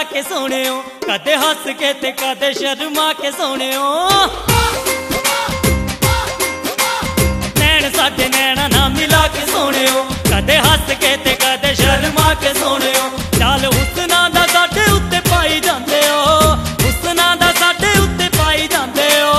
मिला के सोहणियो, कदे हस के ते कदे शर्मा के सोहणियो। नैन साडे नैना ना मिला के सोहणियो, कदे हस के ते कदे शर्मा के सोहणियो। चाल हुस्ना दा साडे उत्ते पाई जांदे हो, हुस्ना दा साडे उत्ते पाई जांदे हो।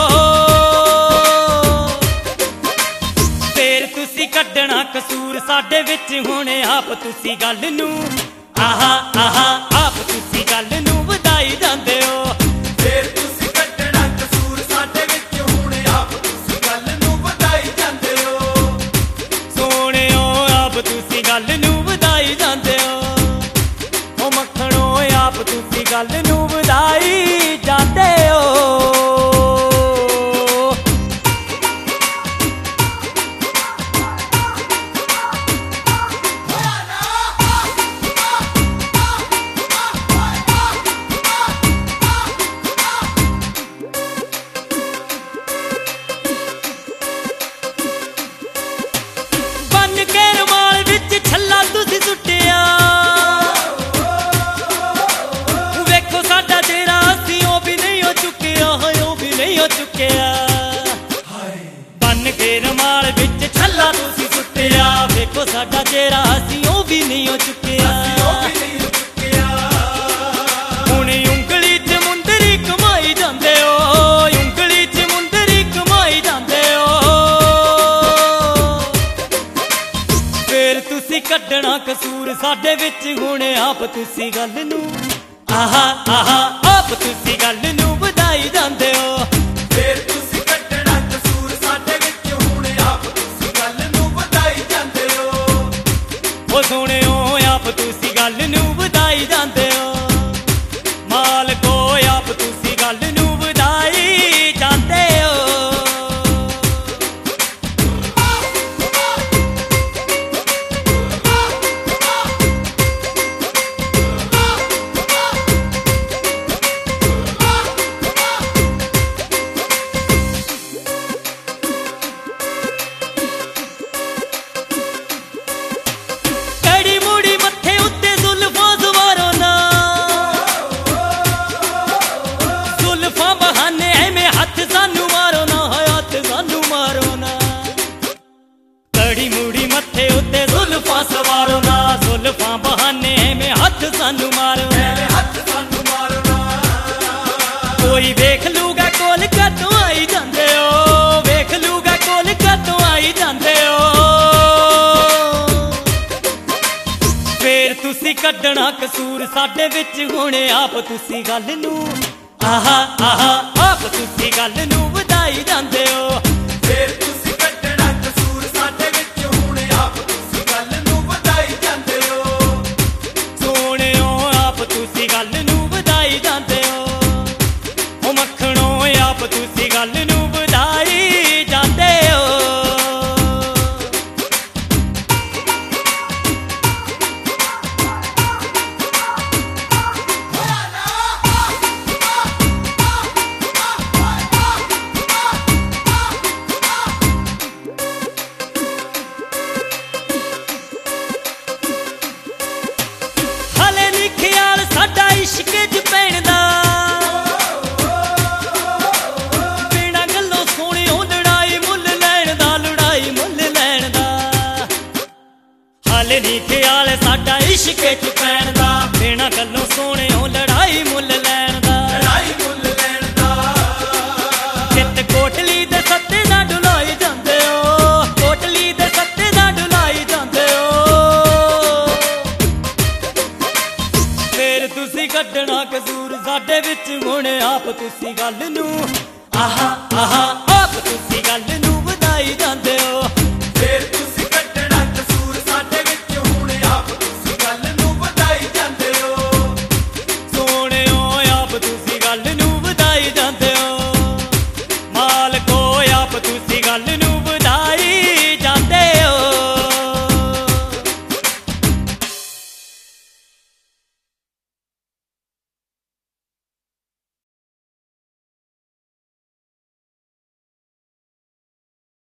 फेर तुसी कड्डना कसूर साडे विच होणे, आप तुसी गल नू आहा आहा आप तुसी गल नू वधाई जांदे हो। फेर तुसी कड्डना कसूर साडे विच होणे, आप तुसी गल नू वधाई जांदे हो। सोहणियो आप तुसी गल नू वधाई जांदे हो, ओ मक्खणो आप तुसी गल नू वधाई जांदे हो। बन के रमाल विच छल्ला तुसी सुट्टिया, वेखो साडा चेहरा असीं ओ भी नहीं हो चुकिया। हुण उंगली च मुंदरी कमाई जांदे हो, उंगली च मुंदरी कमाई जांदे हो। फेर तुसी कड्डना कसूर साडे विच होणे, आप तुसी गल नू आहा आहा आप तुसी गल नू वधाई जांदे हो। फेर तुसी कड्डना कसूर साडे विच होणे, आप तुसी गल नू वधाई जांदे हो। ओ सोहणियो आप तुसी गल नू वधाई जांदे हो, मालको आप तुसी गल नू वधाई जांदे हो। सवारो ना जुल्फा बहाने में हाथ सानू मारो, हाथ सानू मारो ना। कोई वेख लूगा कोल कदों आई जांदे हो, वेख लूगा कोल कदों आई जांदे हो। फेर तुसी कड्डना कसूर साडे विच होणे, आप तुसी गल नू आहा आहा आप तुसी गल नू वधाई जांदे हो। फेर तुसी कड्डना कसूर साडे विच होणे, आप तुसी गल नू वधाई जांदे हो। सोहणियो आप तुसी गल नू वधाई जांदे हो, ओ मक्खणो आप तुसी गल नू वधाई जांदे हो। साडा इश्क च पैण दा बिना गल्लों सोहणियो लड़ाई मुल लैण दा, लड़ाई मुल लैण दा। हाले नी ख्याल साडा इश्क च पैण दा, बिना गल्लों सोहणियो लड़ाई मुल लैण दा, लड़ाई मुल लैण दा। चित कोटली दे सत्ते दा डुलाई जांदे हो, कोटली दे सत्ते दा डुलाई जांदे हो। फेर तुसी कड्डना कसूर साडे विच होणे, आप तुसी गल नू आहा आहा आप तुसी गल नू वधाई जांदे हो। फेर तुसी कड्डना कसूर साडे विच होणे, आप तुसी गल नू वधाई जांदे हो। सोहणियो आप तुसी गल नू वधाई जांदे हो, मालको आप तुसी गल नू